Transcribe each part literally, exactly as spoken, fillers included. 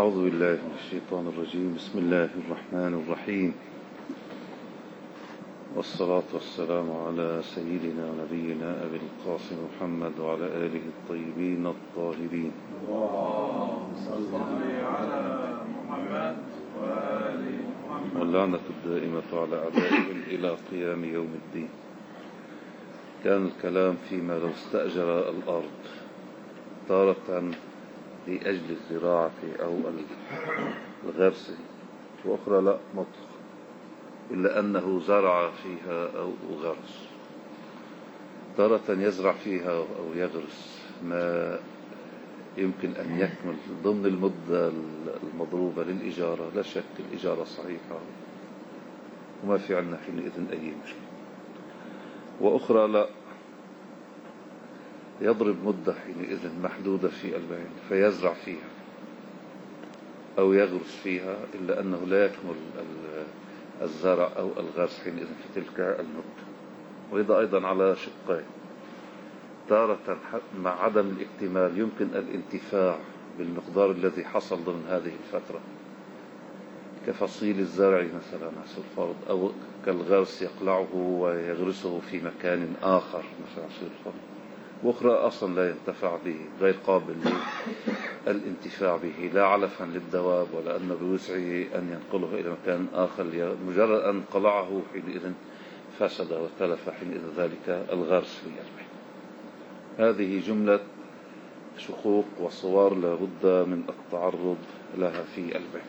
أعوذ بالله من الشيطان الرجيم. بسم الله الرحمن الرحيم، والصلاة والسلام على سيدنا ونبينا أبي القاسم محمد وعلى آله الطيبين الطاهرين. اللهم صل على محمد وآل محمد، واللعنة الدائمة على أعدائهم إلى قيام يوم الدين. كان الكلام فيما لو استأجر الأرض تارة لأجل الزراعة أو الغرس، وأخرى لا مطلق، إلا أنه زرع فيها أو غرس. تارة يزرع فيها أو يغرس ما يمكن أن يكمل ضمن المدة المضروبة للإجارة، لا شك الإجارة صحيحة وما في عنا حينئذ أي مشكلة. وأخرى لا، يضرب مدة حينئذ محدودة في البيع فيزرع فيها أو يغرس فيها، إلا أنه لا يكمل الزرع أو الغرس حينئذ في تلك المدة. وإذا أيضا على شقين، تارة مع عدم الاكتمال يمكن الانتفاع بالمقدار الذي حصل ضمن هذه الفترة، كفصيل الزرع مثلا على سبيل الفرض، أو كالغرس يقلعه ويغرسه في مكان آخر مثلا على سبيل الفرض، وأخرى أصلا لا ينتفع به، غير قابل للانتفاع به، لا علفا للدواب ولا أن بوسعه أن ينقله إلى مكان آخر، مجرد أن قلعه حينئذ فسد وتلف حينئذ ذلك الغرس في البيع. هذه جملة شقوق وصور لابد من التعرض لها في البيع.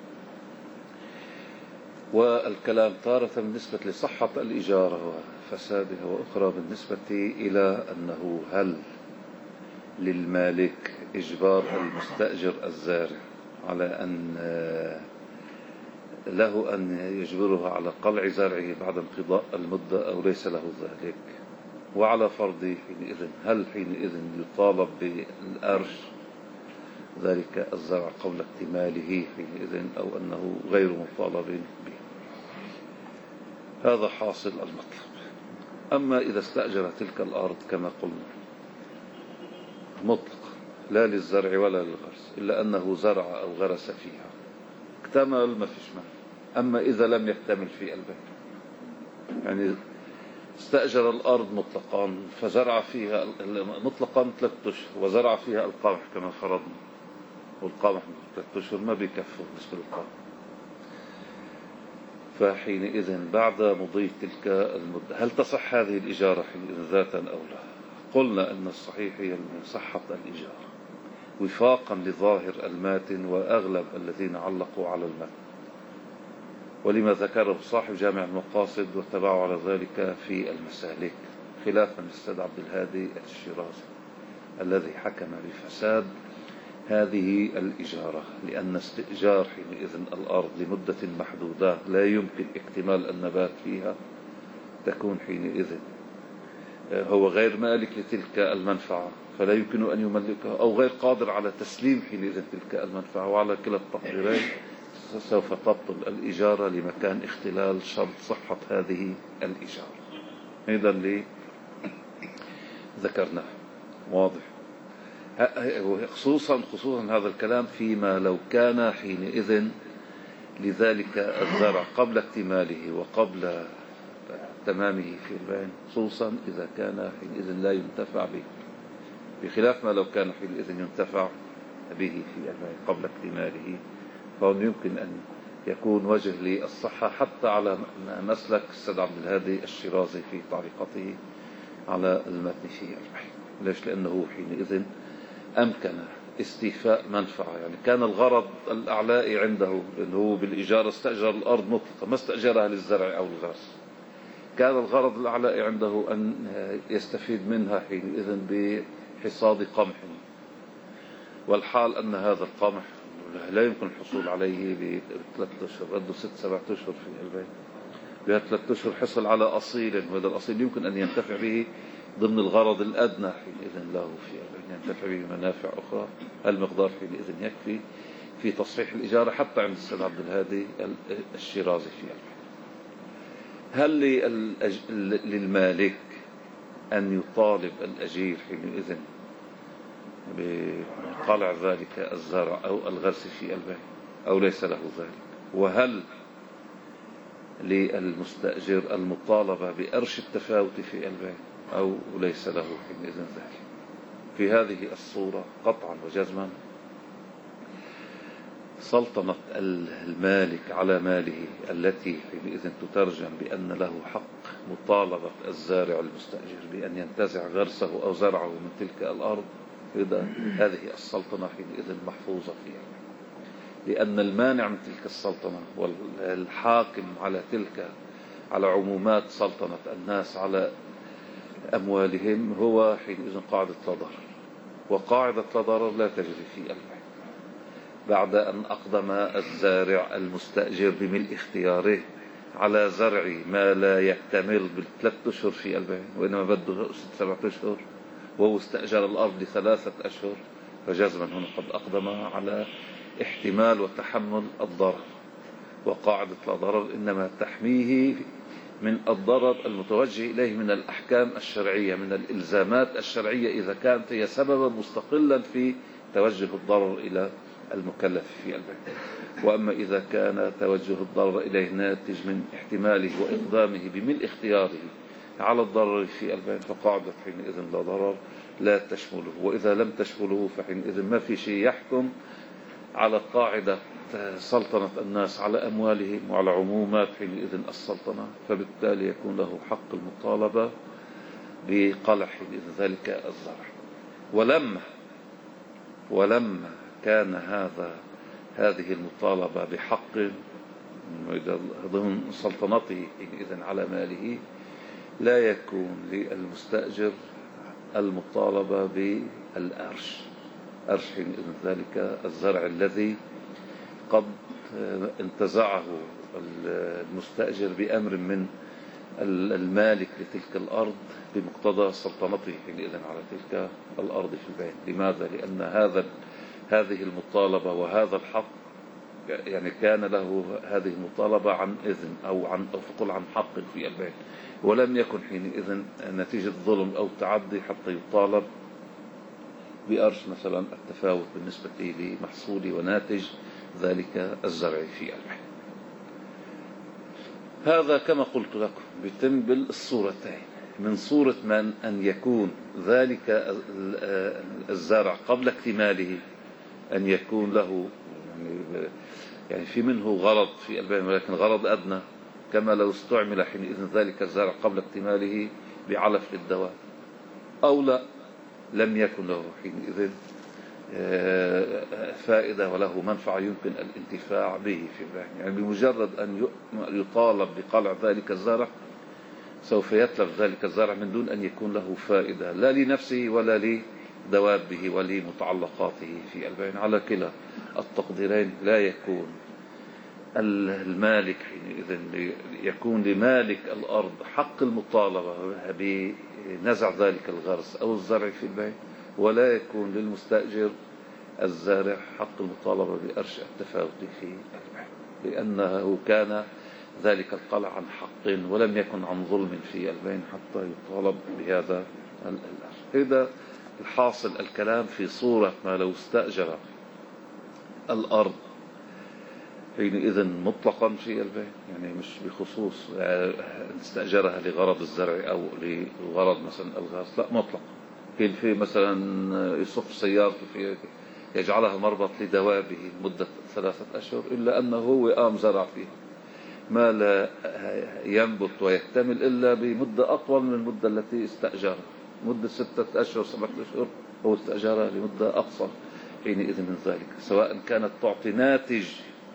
والكلام تارة بالنسبة لصحة الإجارة وفسادها، وأخرى بالنسبة إلى أنه هل للمالك إجبار المستأجر الزارع على أن له أن يجبره على قلع زرعه بعد انقضاء المدة أو ليس له ذلك. وعلى فرض حينئذ هل حينئذ يطالب بالأرش ذلك الزرع قبل اكتماله حينئذ أو أنه غير مطالب به. هذا حاصل المطلب. أما إذا استأجر تلك الأرض كما قلنا مطلق، لا للزرع ولا للغرس، إلا أنه زرع أو غرس فيها، اكتمل ما فيش مانع. أما إذا لم يكتمل في البيت، يعني استأجر الأرض مطلقا فزرع فيها مطلقا ثلاثة أشهر وزرع فيها القمح كما فرضنا، والقمح ثلاثة أشهر ما بيكفوا بالنسبة للقمح، فحينئذ بعد مضي تلك المدة هل تصح هذه الإجارة حينئذ ذاتا أو لا؟ قلنا أن الصحيح هي صحة الإجارة وفاقا لظاهر الماتن وأغلب الذين علقوا على الماتن، ولما ذكره صاحب جامع المقاصد واتبعوا على ذلك في المسالك، خلافا للسيد عبد الهادي الشيرازي الذي حكم بفساد هذه الإجارة، لأن استئجار حينئذ الأرض لمدة محدودة لا يمكن اكتمال النبات فيها، تكون حينئذ هو غير مالك لتلك المنفعة فلا يمكن أن يملكها، أو غير قادر على تسليم حينئذ تلك المنفعة، وعلى كلا التقديرين سوف تبطل الإجارة لمكان اختلال شرط صحة هذه الإجارة. هذا اللي ذكرناه واضح. خصوصا خصوصا هذا الكلام فيما لو كان حينئذ لذلك الزرع قبل اكتماله وقبل تمامه في البيع، خصوصا إذا كان حينئذ لا ينتفع به، بخلاف ما لو كان حينئذ ينتفع به في البيع قبل اكتماله، فهون يمكن أن يكون وجه للصحة حتى على مسلك السيد عبد الهادي الشيرازي في تعليقاته على المتن في البيع. ليش؟ لأنه حينئذ أمكن استيفاء منفعة، يعني كان الغرض الأعلائي عنده اللي هو بالإجارة استأجر الأرض مطلقة ما استأجرها للزرع أو الغرس، كان الغرض الأعلائي عنده أن يستفيد منها حينئذ بحصاد قمح، والحال أن هذا القمح لا يمكن الحصول عليه بثلاثة أشهر، بده ست سبعة أشهر في البيت، بثلاثة أشهر حصل على أصيل، وهذا الأصيل يمكن أن ينتفع به ضمن الغرض الأدنى حينئذ له في البيت، ينتفع به منافع أخرى. المقدار حينئذ يكفي في تصحيح الإجارة حتى عند السيد عبد الهادي الشيرازي في البيت. هل للمالك أن يطالب الأجير حينئذ بقلع ذلك الزرع أو الغرس في البيع، أو ليس له ذلك؟ وهل للمستأجر المطالبة بأرش التفاوت في البيع أو ليس له حينئذ ذلك؟ في هذه الصورة قطعا وجزما سلطنة المالك على ماله التي حينئذ تترجم بأن له حق مطالبة الزارع المستأجر بأن ينتزع غرسه أو زرعه من تلك الأرض، هذه السلطنة حينئذ محفوظة فيها، لأن المانع من تلك السلطنة والحاكم على تلك على عمومات سلطنة الناس على أموالهم هو حينئذ قاعدة لا ضرر، وقاعدة لا ضرر لا تجري في البيع. بعد أن أقدم الزارع المستأجر بملء اختياره على زرع ما لا يكتمل بالثلاث أشهر في البيع، وإنما بده ست سبعة أشهر وهو استأجر الأرض لثلاثة أشهر، فجزما هنا قد أقدم على احتمال وتحمل الضرر، وقاعدة لا ضرر إنما تحميه من الضرر المتوجه إليه من الأحكام الشرعية، من الإلزامات الشرعية، إذا كانت هي سببا مستقلا في توجه الضرر إلى المكلف في البيع. وأما إذا كان توجه الضرر إليه ناتج من احتماله وإقدامه بملء اختياره على الضرر في البيع، فقاعدة حينئذ لا ضرر لا تشمله. وإذا لم تشمله فحينئذ ما في شيء يحكم على قاعدة سلطنة الناس على أموالهم وعلى عمومات حينئذ السلطنة، فبالتالي يكون له حق المطالبة بقلع حينئذ ذلك الزرع. ولما ولما كان هذا هذه المطالبة بحق ضمن سلطنته حينئذ على ماله، لا يكون للمستأجر المطالبة بالأرش، أرش حينئذ ذلك الزرع الذي قد انتزعه المستأجر بأمر من المالك لتلك الأرض بمقتضى سلطنته حينئذ على تلك الأرض في البيع. لماذا؟ لأن هذا هذه المطالبة وهذا الحق يعني كان له هذه المطالبة عن إذن أو عن أو فقل عن حق في البيع، ولم يكن حينئذ نتيجة ظلم أو تعدي حتى يطالب بأرش مثلا التفاوت بالنسبة لمحصول وناتج ذلك الزرع في البيع. هذا كما قلت لكم بيتم بالصورتين، من صورة من أن يكون ذلك الزرع قبل اكتماله أن يكون له يعني, يعني في منه غرض في البيع، ولكن غرض أدنى، كما لو استعمل حينئذ ذلك الزرع قبل اكتماله بعلف للدواء، أو لا لم يكن له حينئذ فائدة وله منفعة يمكن الانتفاع به في البيع. يعني بمجرد أن يطالب بقلع ذلك الزرع سوف يتلف ذلك الزرع من دون أن يكون له فائدة لا لنفسه ولا لدوابه ولمتعلقاته في البيع. على كلا التقديرين لا يكون المالك حينئذ يكون لمالك الأرض حق المطالبة بنزع ذلك الغرس أو الزرع في البيع، ولا يكون للمستأجر الزارع حق المطالبة بأرش التفاوت في البيع، لأنه كان ذلك القلع عن حق ولم يكن عن ظلم في البيع حتى يطالب بهذا الأرش. هذا الحاصل الكلام في صورة ما لو استأجر الأرض حينئذ مطلقا في البيع، يعني مش بخصوص استأجرها لغرض الزرع أو لغرض مثلا الغاز، لا مطلق. كيف في مثلا يصف سيارته في يجعلها مربط لدوابه مدة ثلاثة أشهر، إلا أنه هو قام زرع فيه ما لا ينبت ويكتمل إلا بمدة أطول من المدة التي استأجرها، مدة ستة أشهر سبعة أشهر، هو استأجرها لمدة أقصر حينئذ من ذلك، سواء كانت تعطي ناتج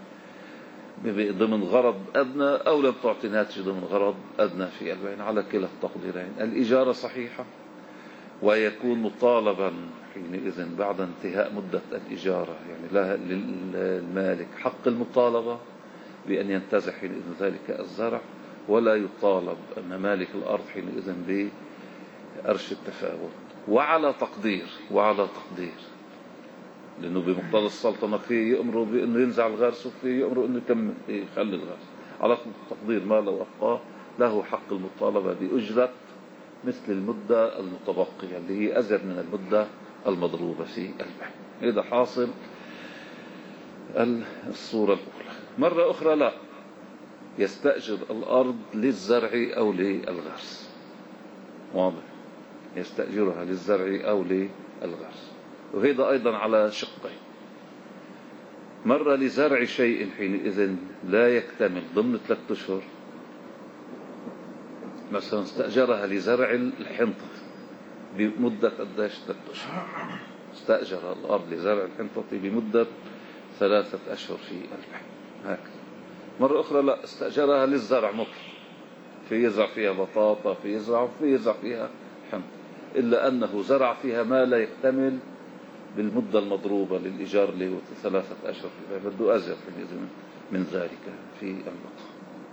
ضمن غرض أدنى أو لم تعطي ناتج ضمن غرض أدنى في البيع. على كلا التقديرين الإجارة صحيحة، ويكون مطالبا حينئذ بعد انتهاء مدة الإجارة يعني لها للمالك حق المطالبة بأن ينتزع حينئذ ذلك الزرع، ولا يطالب أن مالك الأرض حينئذ بأرش التفاوت. وعلى تقدير وعلى تقدير لأنه بمقتضى السلطنة فيه يأمروا بأنه ينزع الغرس وفيه يأمروا أنه يكمل يخلي الغرس، على تقدير ما لو أبقاه له حق المطالبة بأجرة مثل المدة المتبقية اللي هي أزيد من المدة المضروبة في البيع. هذا حاصل الصورة الأولى. مرة أخرى لا، يستأجر الأرض للزرع أو للغرس. واضح؟ يستأجرها للزرع أو للغرس. وهذا أيضا على شقين. مرة لزرع شيء حينئذ لا يكتمل ضمن ثلاثة أشهر، مثلا استأجرها لزرع الحنطة بمدة قداش ثلاثة أشهر، استأجر الأرض لزرع الحنطة بمدة ثلاثة أشهر في البيع هكذا. مرة أخرى لا، استأجرها للزرع مطلق، في يزرع فيها بطاطا، في يزرع في يزرع فيها حنطة، إلا أنه زرع فيها ما لا يكتمل بالمدة المضروبة للإيجار اللي هو ثلاثة أشهر، بده أزيد من ذلك في المطلق.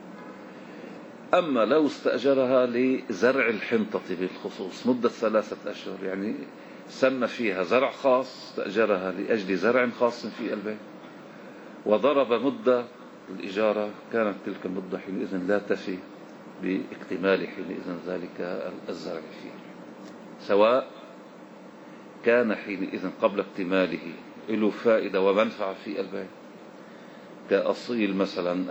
أما لو استأجرها لزرع الحنطة بالخصوص مدة ثلاثة أشهر، يعني سمى فيها زرع خاص، استأجرها لأجل زرع خاص في البيت، وضرب مدة الإجارة، كانت تلك المدة حينئذ لا تفي باكتمال حينئذ ذلك الزرع فيه، سواء كان حينئذ قبل اكتماله له فائدة ومنفعة في البيت كأصيل مثلا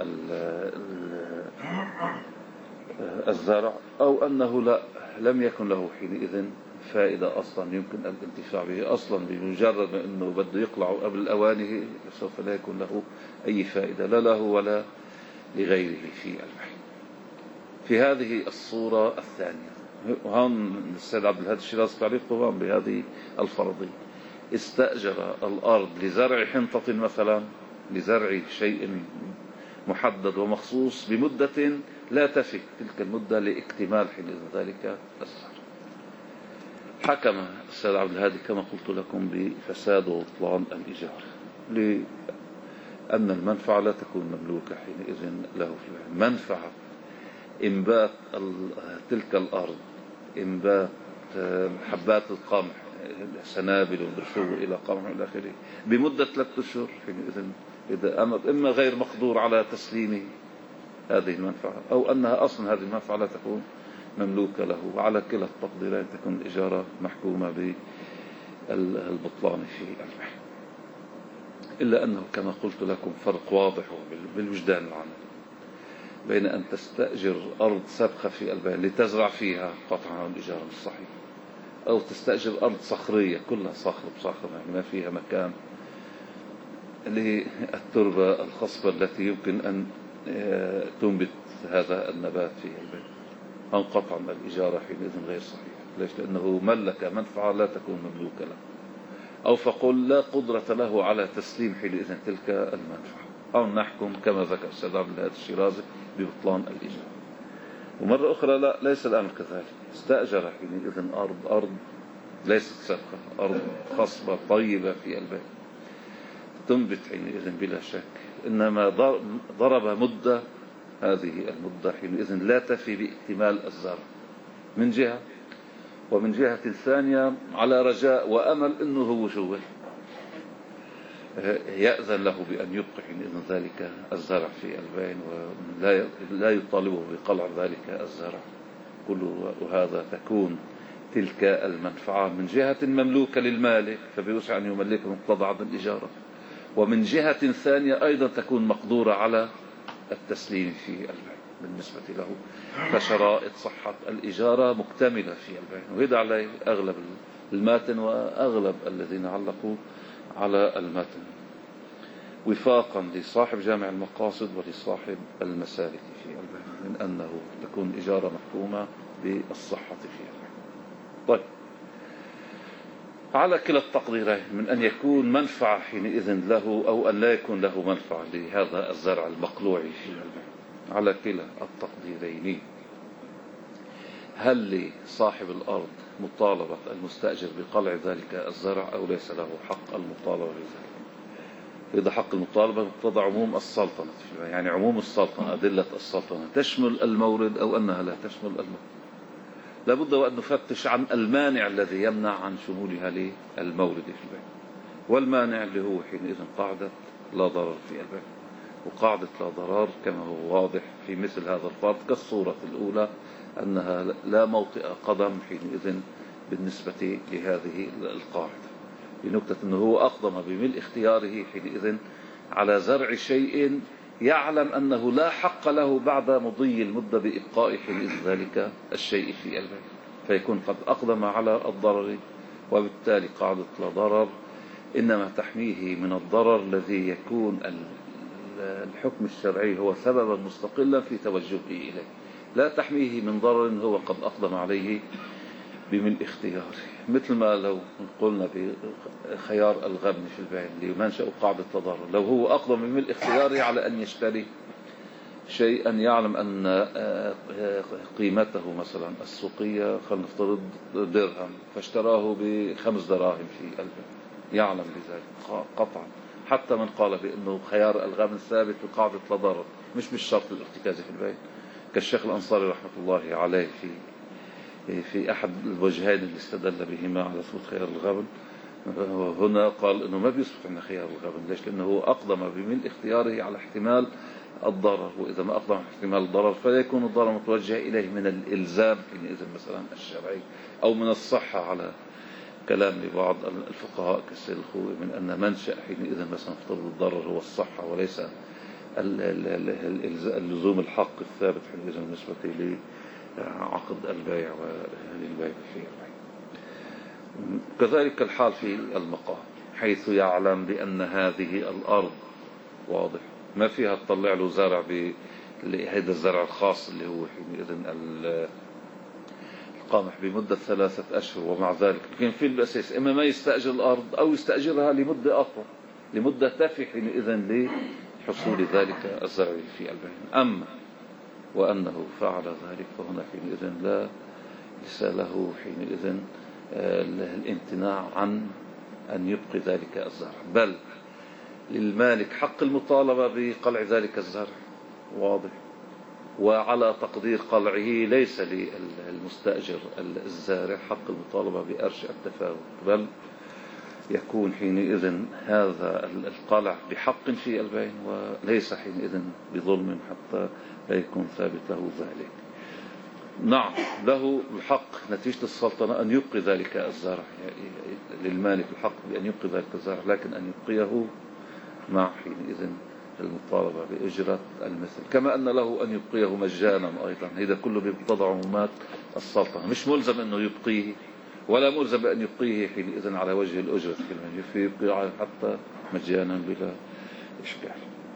الزرع، أو أنه لا لم يكن له حينئذ فائدة أصلا يمكن الانتفاع به أصلا، بمجرد ما أنه بده يقلع قبل أوانه سوف لا يكون له أي فائدة لا له ولا لغيره في البيع. في هذه الصورة الثانية، وهون السيد عبد الهادي الشيرازي تعليقه هون بهذه الفرضية، استأجر الأرض لزرع حنطة مثلا، لزرع شيء محدد ومخصوص بمدة لا تفي تلك المدة لاكتمال حين ذلك الزرع. حكم السيد عبد الهادي كما قلت لكم بفساد وبطلان الإيجار، لأن المنفعة لا تكون مملوكة حينئذ له في منفعة إنبات تلك الأرض، إنبات حبات القمح، سنابل ودرشو إلى قمح إلى آخره بمدة ثلاثة أشهر، حينئذ إذا إما غير مقدور على تسليمه هذه المنفعة، أو أنها أصلا هذه المنفعة لا تكون مملوكة له، وعلى كلا التقديرين تكون الإجارة محكومة بالبطلان في البيع. إلا أنه كما قلت لكم فرق واضح بالوجدان العملي بين أن تستأجر أرض سابقة في البيع لتزرع فيها قطعا الإجارة مش صحيح، أو تستأجر أرض صخرية كلها صخر بصخر، يعني ما فيها مكان للتربة الخصبة التي يمكن أن تنبت هذا النبات في البيت، انقطع الإجارة حينئذ غير صحيح. ليش؟ لأنه ملك منفعة لا تكون مملوكة له، أو فقل لا قدرة له على تسليم حينئذ تلك المنفعة، أو نحكم كما ذكر السيد عبد الهادي الشيرازي ببطلان الإجارة. ومرة أخرى لا، ليس الأمر كذلك، استأجر حينئذ أرض أرض ليست سابقة، أرض خصبة طيبة في البيت تنبت حينئذ بلا شك، إنما ضرب مدة، هذه المدة حينئذ لا تفي باكتمال الزرع من جهة، ومن جهة ثانية على رجاء وأمل أنه هو شو يأذن له بأن يبقى حينئذ ذلك الزرع في البين، ولا يطالبه بقلع ذلك الزرع كله، وهذا تكون تلك المنفعة من جهة مملوكة للمالك فبيوسع أن يملكه مقتضى عدم الإجارة، ومن جهة ثانية أيضا تكون مقدورة على التسليم في البيع بالنسبة له، فشرائط صحة الإجارة مكتملة في البيع. وهذا عليه أغلب الماتن وأغلب الذين علقوا على الماتن وفاقا لصاحب جامع المقاصد ولصاحب المسالك في البيع من أنه تكون إجارة محكومة بالصحة في البيع. طيب، على كلا التقديرين من أن يكون منفعة حينئذ له أو أن لا يكون له منفعة لهذا الزرع المقلوع في البيع، على كلا التقديرين هل لصاحب الأرض مطالبة المستأجر بقلع ذلك الزرع أو ليس له حق المطالبة بذلك؟ إذا حق المطالبة مقتضى عموم السلطنة، يعني عموم السلطنة أدلة السلطنة تشمل المورد أو أنها لا تشمل المورد، لابد وأن نفتش عن المانع الذي يمنع عن شمولها للمورد في البيع، والمانع اللي هو حينئذ قاعدة لا ضرر في البيع، وقاعدة لا ضرار كما هو واضح في مثل هذا الفرض كالصورة الأولى أنها لا موطئ قدم حينئذ بالنسبة لهذه القاعدة، بنكتة أنه هو أقدم بملء اختياره حينئذ على زرع شيء يعلم أنه لا حق له بعد مضي المدة بإبقاء حينئذ ذلك الشيء في البيت، فيكون قد أقدم على الضرر، وبالتالي قاعدة لا ضرر إنما تحميه من الضرر الذي يكون الحكم الشرعي هو سببا مستقلا في توجهه إليه، لا تحميه من ضرر هو قد أقدم عليه بملء اختياره. مثل ما لو قلنا بخيار الغبن في البيع لمنشأ قاعدة التضرر، لو هو أقدم بملء اختياره على أن يشتري شيئا يعلم أن قيمته مثلا السوقية خلينا نفترض درهم، فاشتراه بخمس دراهم في البيع، يعلم بذلك قطعا، حتى من قال بأنه خيار الغبن ثابت بقاعدة لا ضرر مش بالشرط الارتكازي في البيع، كالشيخ الأنصاري رحمة الله عليه في في أحد الوجهين اللي استدل بهما على ثبوت خيار الغبن. هنا قال إنه ما بيثبت عندنا خيار الغبن، ليش؟ لأنه هو أقدم بملء اختياره على احتمال الضرر، وإذا ما أقدم احتمال الضرر فيكون الضرر متوجه إليه من الإلزام حينئذ مثلا الشرعي، أو من الصحة على كلام لبعض الفقهاء كالسيد الخوئي من أن منشأ حينئذ مثلا افترض الضرر هو الصحة وليس اللزوم الحق الثابت حينئذ بالنسبة لعقد البيع وللبيع في البيع. كذلك الحال في المقام، حيث يعلم بأن هذه الأرض واضح ما فيها تطلع له زرع بهذا الزرع الخاص اللي هو حينئذ القمح بمدة ثلاثة أشهر، ومع ذلك لكن في الأساس إما ما يستأجر الأرض أو يستأجرها لمدة أطول، لمدة تفي حينئذ لحصول ذلك الزرع في البيع. أما وأنه فعل ذلك فهنا حينئذ لا ليس له حينئذ الامتناع عن أن يبقي ذلك الزرع، بل للمالك حق المطالبة بقلع ذلك الزرع واضح، وعلى تقدير قلعه ليس للمستأجر الزارع حق المطالبة بأرش التفاوت، بل يكون حينئذ هذا القلع بحق في البيع وليس حينئذ بظلم حتى لا يكون ثابت له ذلك. نعم له الحق نتيجة السلطنة أن يبقي ذلك الزرع، للمالك الحق بأن يبقي ذلك الزرع، لكن أن يبقيه مع حينئذ المطالبة بإجرة المثل، كما أن له أن يبقيه مجانا أيضا. هذا كله بيقتضى عمومات السلطنة، مش ملزم أنه يبقيه ولا ملزم بأن يبقيه حينئذ على وجه الأجرة، يبقي حتى مجانا بلا إشكال.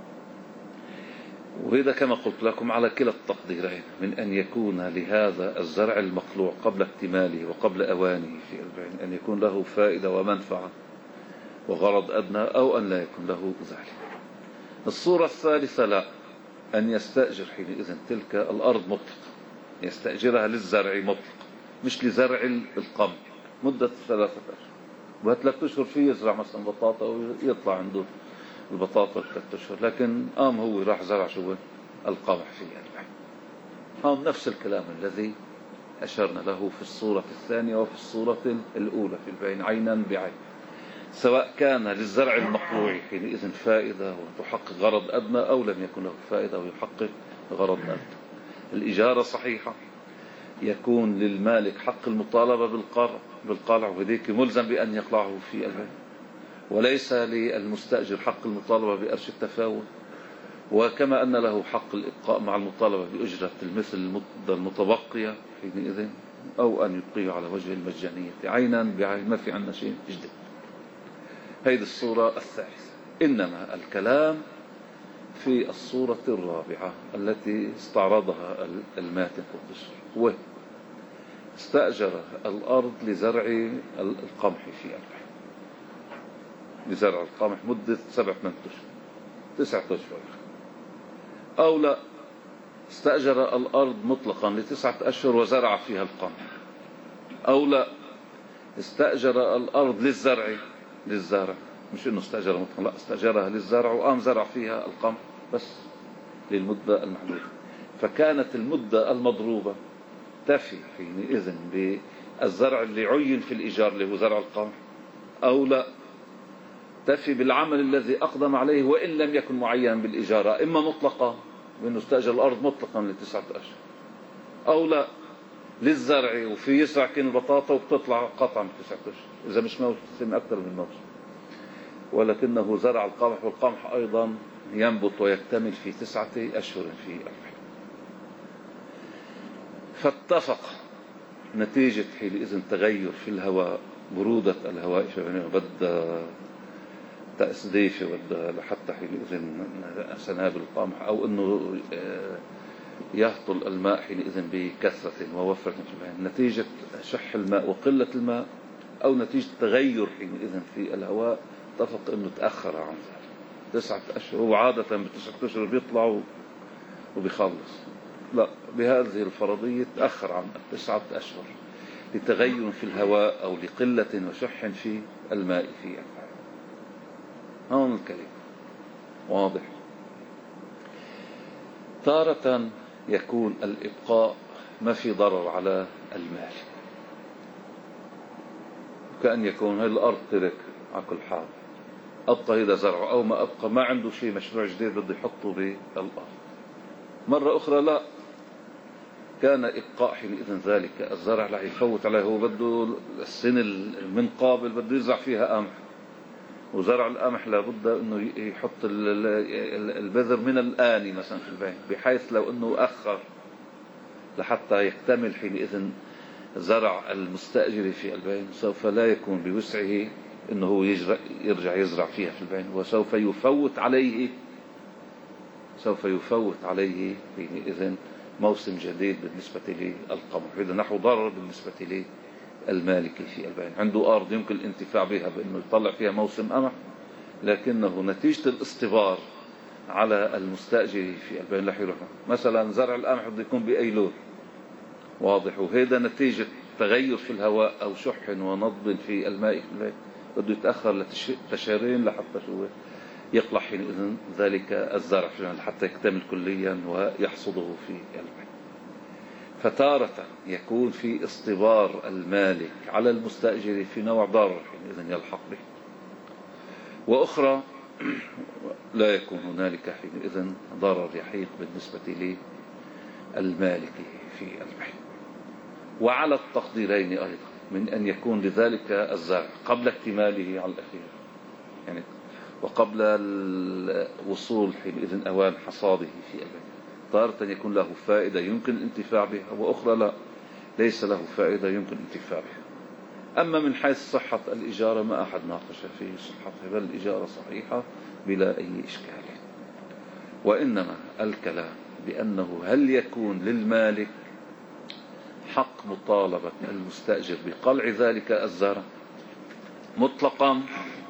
وهذا كما قلت لكم على كلا التقديرين، من أن يكون لهذا الزرع المقلوع قبل اكتماله وقبل أوانه في البيع أن يكون له فائدة ومنفعة وغرض أدنى، أو أن لا يكون له ذلك. الصورة الثالثة لا، أن يستأجر حينئذ تلك الأرض مطلقة، يستأجرها للزرع مطلق مش لزرع القمح مدة ثلاثة أشهر، وثلاثة أشهر فيه يزرع مثلا بطاطا ويطلع عنده البطاطا ثلاثة أشهر، لكن قام هو راح زرع شو القمح في البيع. قام نفس الكلام الذي أشرنا له في الصورة الثانية وفي الصورة الأولى في البيع عينا بعين، سواء كان للزرع المقلوع حينئذ فائدة وتحقق غرض أدنى، أو لم يكن له فائدة ويحقق غرض أدنى. الإجارة صحيحة، يكون للمالك حق المطالبة بالقلع بالقلع وذيك ملزم بأن يقلعه في البيع، وليس للمستأجر حق المطالبة بأرش التفاوت، وكما أن له حق الإبقاء مع المطالبة بأجرة المثل المدة المتبقية حينئذ، أو أن يبقيه على وجه المجانية عينا بعين، ما في عنا شيء جديد. هذه الصورة الثالثة. إنما الكلام في الصورة الرابعة التي استعرضها الماتن قدس، وهو استأجر الأرض لزرع القمح في البيع، لزرع القمح مدة سبعة أشهر تسعة أشهر، أو لا استأجر الأرض مطلقا لتسعة أشهر وزرع فيها القمح، أو لا استأجر الأرض للزرع للزرع مش إنه استأجر مطلقا، لا استأجرها للزرع وقام زرع فيها القمح بس للمدة المحدودة، فكانت المدة المضروبة تفي حينئذ بالزرع اللي عين في الإيجار اللي هو زرع القمح، أو لا تفي بالعمل الذي أقدم عليه وإن لم يكن معينا بالإجارة، إما مطلقة بأنه استأجر الأرض مطلقا لتسعة أشهر، أو لا للزرع وفي يزرع كين البطاطا وبتطلع قطعا من تسعة أشهر إذا مش موسم أكثر من موسم. ولكنه زرع القمح، والقمح أيضا ينبت ويكتمل في تسعة أشهر في الرحل. فاتفق نتيجة حينئذ تغير في الهواء، برودة الهواء بدأ تأسديفة بدأ لحتى حينئذ سنابل القمح، أو أنه يهطل الماء حينئذ بكثرة ووفرة نتيجة شح الماء وقلة الماء، أو نتيجة تغير حينئذ في الهواء. اتفق أنه تأخر عن ذلك تسعة أشهر، وعادة بتسعة أشهر بيطلع وبيخلص. لا، بهذه الفرضية تأخر عن تسعة أشهر لتغير في الهواء أو لقلة وشح في الماء في الفعل. هون الكلمة واضح. تارة يكون الإبقاء ما في ضرر على المال، كأن يكون هاي الأرض ترك على كل حال، أبقى هذا زرعه أو ما أبقى، ما عنده شيء مشروع جديد بده يحطه بالأرض. مرة أخرى لا، كان إبقاء حينئذ ذلك الزرع لا يفوت عليه، هو بده السنة من قابل بده يزرع فيها قمح، وزرع القمح لابد أنه يحط البذر من الآن مثلا في البين، بحيث لو أنه أخر لحتى يكتمل حينئذ زرع المستأجر في البين سوف لا يكون بوسعه أنه يرجع يزرع فيها في البين، وسوف يفوت عليه سوف يفوت عليه حينئذ موسم جديد بالنسبة للقمح. إذا نحو ضرر بالنسبة للمالك في البين، عنده أرض يمكن الانتفاع بها بأنه يطلع فيها موسم قمح، لكنه نتيجة الاصطبار على المستأجر في البين رح يروح مثلا زرع القمح بده يكون بأيلول، واضح، وهذا نتيجة تغير في الهواء أو شح ونضب في الماء في البين بده يتأخر لتشهرين لحتى شو يقلع حينئذ ذلك الزرع حتى يكتمل كليا ويحصده في البين. فتارة يكون في اصطبار المالك على المستأجر في نوع ضرر حينئذ يلحق به، وأخرى لا يكون هنالك حينئذ ضرر يحيق بالنسبة للمالك في البين. وعلى التقديرين أيضا من أن يكون لذلك الزرع قبل اكتماله على الأخير، يعني وقبل الوصول حينئذ أوان حصاده في البين، تارة يكون له فائدة يمكن الانتفاع بها، وأخرى لا، ليس له فائدة يمكن الانتفاع بها. أما من حيث صحة الإجارة ما أحد ناقش فيه صحتها، بل الإجارة صحيحة بلا أي إشكال. وإنما الكلام بأنه هل يكون للمالك حق مطالبة المستأجر بقلع ذلك الزرع مطلقا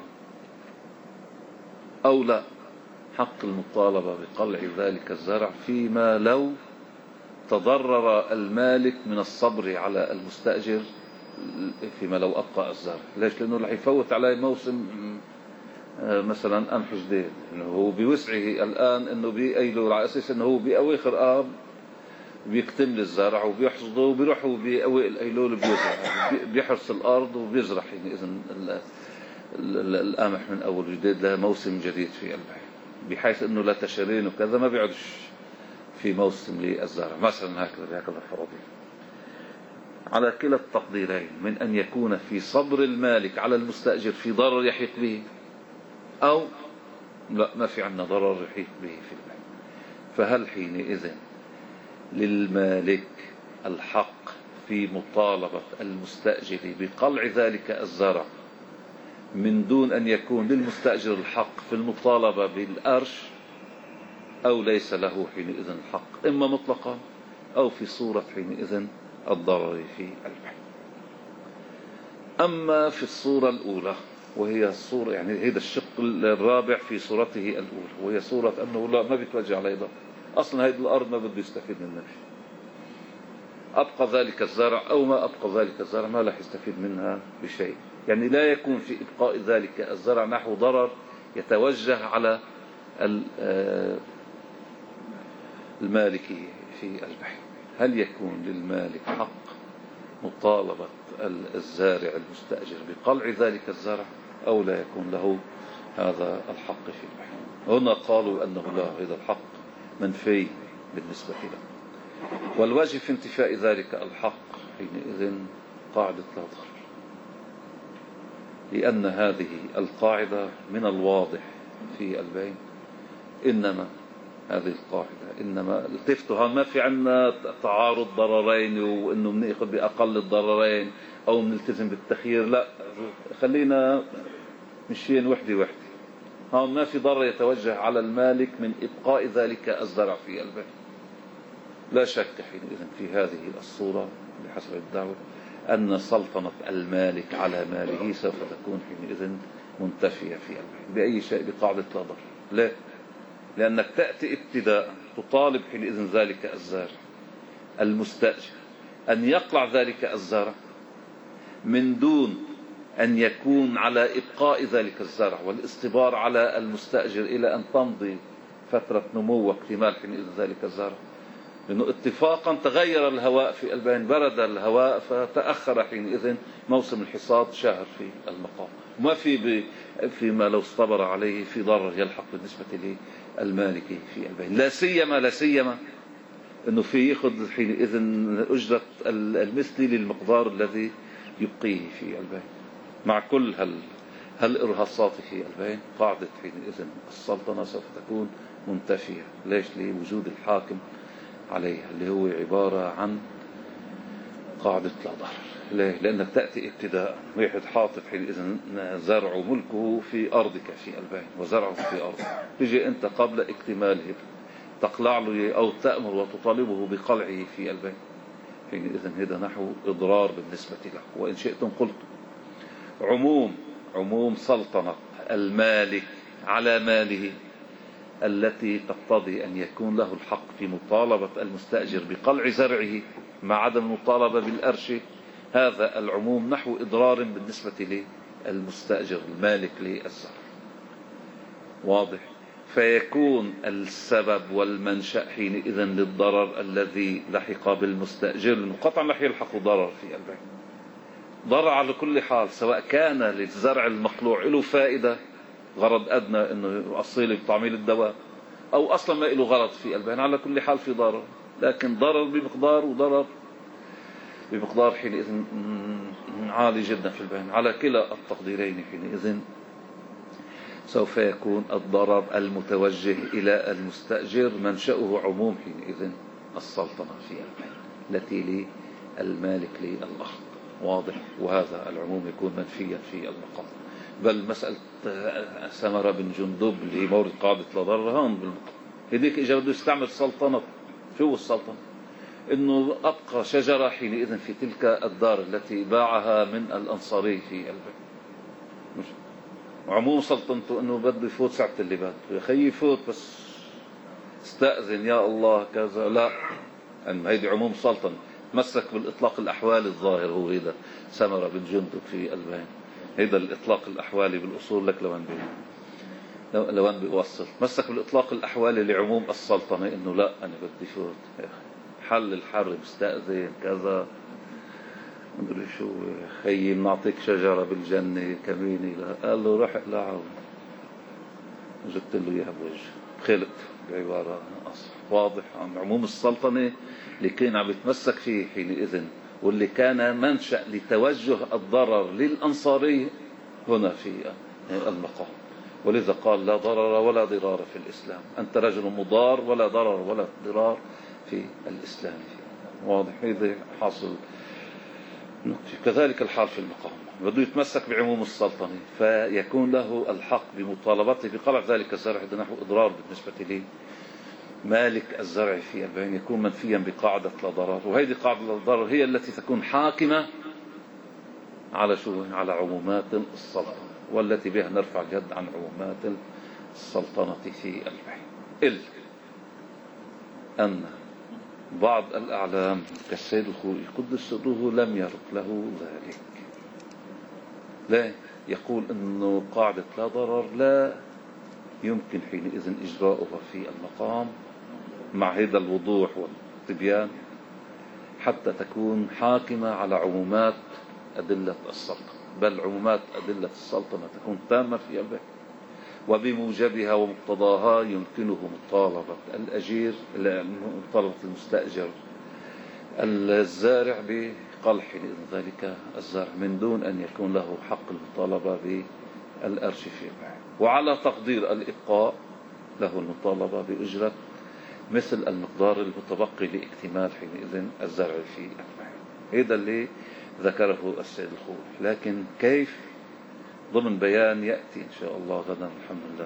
أو لا، حق المطالبة بقلع ذلك الزرع فيما لو تضرر المالك من الصبر على المستأجر فيما لو أبقى الزرع. ليش؟ لأنه رح يفوت عليه موسم مثلا قمح جديد، إنه هو بوسعه الآن إنه بأيلول على أساس إنه هو بأواخر آب بيكتمل الزرع وبيحصده وبيروح بأوائل الأيلول بيزرع، بيحرس الأرض وبيزرع حينئذ القمح من أول جديد لموسم جديد في البين، بحيث إنه لا تشرين وكذا ما بيعدش في موسم للزرع مثلا. هكذا بهكذا فرضي. على كلا التقديرين من أن يكون في صبر المالك على المستأجر في ضرر يحيق به، أو لا، ما في عنا ضرر يحيق به في البين. فهل حينئذ للمالك الحق في مطالبة المستأجر بقلع ذلك الزرع من دون أن يكون للمستأجر الحق في المطالبة بالأرش، أو ليس له حينئذ الحق إما مطلقا أو في صورة حينئذ الضرر في البين؟ أما في الصورة الأولى وهي الصورة يعني هذا الشق الرابع في صورته الأولى، وهي صورة أنه لا، ما بيتوجه عليه ضرر أصلا، هذه الأرض ما بده يستفيد منها شيء، أبقى ذلك الزرع أو ما أبقى ذلك الزرع ما راح يستفيد منها بشيء. يعني لا يكون في إبقاء ذلك الزرع نحو ضرر يتوجه على المالك في البين. هل يكون للمالك حق مطالبة الزارع المستأجر بقلع ذلك الزرع أو لا يكون له هذا الحق في البين؟ هنا قالوا أنه لا، هذا الحق منفي بالنسبة له. والواجب في انتفاء ذلك الحق حينئذ قاعدة لا ضرر، لأن هذه القاعدة من الواضح في البين إنما هذه القاعدة إنما التفتها ما في عنا تعارض ضررين وإنه بنأخذ بأقل الضررين أو بنلتزم بالتخيير، لا، خلينا مشيين وحدة وحدة. هون ما في ضرر يتوجه على المالك من إبقاء ذلك الزرع في البين. لا شك حينئذ في هذه الصورة بحسب الدعوة أن سلطنة المالك على ماله سوف تكون حينئذ منتفية في البين بأي شيء بقاعدة لا ضرر. ليه؟ لأنك تأتي ابتداء تطالب حينئذ ذلك الزارع المستأجر أن يقلع ذلك الزرع من دون أن يكون على إبقاء ذلك الزرع والاستبار على المستأجر إلى أن تمضي فترة نمو واكتمال حينئذ ذلك الزرع، لأنه اتفاقا تغير الهواء في البين، برد الهواء فتأخر حينئذ موسم الحصاد شهر في المقام، وما في فيما لو استبر عليه في ضرر يلحق بالنسبة للمالك في البين. لا سيما لا سيما انه في ياخذ حينئذ اجرة المثلي للمقدار الذي يبقيه في البين مع كل هال هالارهاصات في البين. قاعدة حينئذ السلطنة سوف تكون منتفية. ليش؟ لوجود الحاكم عليها اللي هو عبارة عن قاعدة لا ضرر. ليه؟ لأنك تأتي ابتداء واحد حاطط حينئذ زرع ملكه في أرضك في البين وزرعه في أرضك، تجي أنت قبل اكتماله تقلع له أو تأمر وتطالبه بقلعه في البين، حينئذ هذا نحو إضرار بالنسبة له. وإن شئتم قلت عموم عموم سلطنة المالك على ماله التي تقتضي أن يكون له الحق في مطالبة المستأجر بقلع زرعه مع عدم المطالبة بالأرش، هذا العموم نحو إضرار بالنسبة للمستأجر المالك للزرع. واضح؟ فيكون السبب والمنشأ حينئذ للضرر الذي لحق بالمستأجر، لأنه قطعا رح يلحق ضرر في البيع، ضرر على كل حال، سواء كان للزرع المقلوع له فائدة غرض أدنى أنه يؤصل بتعميل الدواء أو أصلا ما له غرض في البيع، على كل حال في ضرر، لكن ضرر بمقدار وضرر بمقدار حينئذ عالي جدا في البيع. على كلا التقديرين حينئذ سوف يكون الضرر المتوجه إلى المستأجر منشأه عموم حينئذ السلطنة في البيع التي للمالك للأرض. واضح؟ وهذا العموم يكون منفيا في المقام. بل مسألة سمرة بن جندب لمورد قاعدة لا ضرر هون بالمقام، هذيك إجا بده يستعمل سلطنة. شو السلطنة؟ إنه أبقى شجرة حينئذ في تلك الدار التي باعها من الأنصاري في البيت. مش عموم سلطنته إنه بده يفوت ساعة اللي بده يا أخي يفوت، بس استأذن يا الله كذا، لا، أن هيدي عموم سلطنة. مسك بالإطلاق الأحوالي الظاهر هو هيدا سمرة بن جندب في البيت. هيدا الإطلاق الأحوالي بالأصول لك لوين بي لوين بيوصل. مسك بالإطلاق الأحوالي لعموم السلطنة إنه لا، أنا بدي فوت يا أخي، حل الحرب استأذن كذا مدري شو، خيي بنعطيك شجرة بالجنة كميني. لا، قال له روح اقلعه، جبت له اياها بوجه خلت بعبارة أصح. واضح؟ عن عموم السلطنة اللي كان عم يتمسك فيه حينئذ واللي كان منشأ لتوجه الضرر للأنصاري هنا في المقام. ولذا قال لا ضرر ولا ضرار في الإسلام، أنت رجل مضار ولا ضرر ولا ضرار في الإسلام. واضح؟ هذا حاصل. كذلك الحال في المقام، بده يتمسك بعموم السلطنة فيكون له الحق بمطالبته بقلع ذلك الزرع نحو إضرار بالنسبة لي مالك الزرع في البيع، يكون منفيا بقاعدة لا ضرر. وهذه قاعدة لا ضرر هي التي تكون حاكمة على شو؟ على عمومات السلطنة، والتي بها نرفع اليد عن عمومات السلطنة في البيع. إلا أن بعض الأعلام كالسيد الخوئي قدس سره لم يرد له ذلك. لا، يقول أنه قاعدة لا ضرر لا يمكن حينئذ إجراؤها في المقام مع هذا الوضوح والتبيان حتى تكون حاكمة على عمومات أدلة السلطنة، بل عمومات أدلة السلطنة تكون تامة في البيع، وبموجبها ومقتضاها يمكنه مطالبة الأجير مطالبة المستأجر الزارع قال حينئذ ذلك الزرع من دون أن يكون له حق المطالبة بالأرش في البيع. وعلى تقدير الإبقاء له المطالبة بأجرة مثل المقدار المتبقي لاكتمال حينئذ الزرع في البيع. هذا اللي ذكره السيد الخوئي، لكن كيف ضمن بيان يأتي إن شاء الله غدا الحمد لله.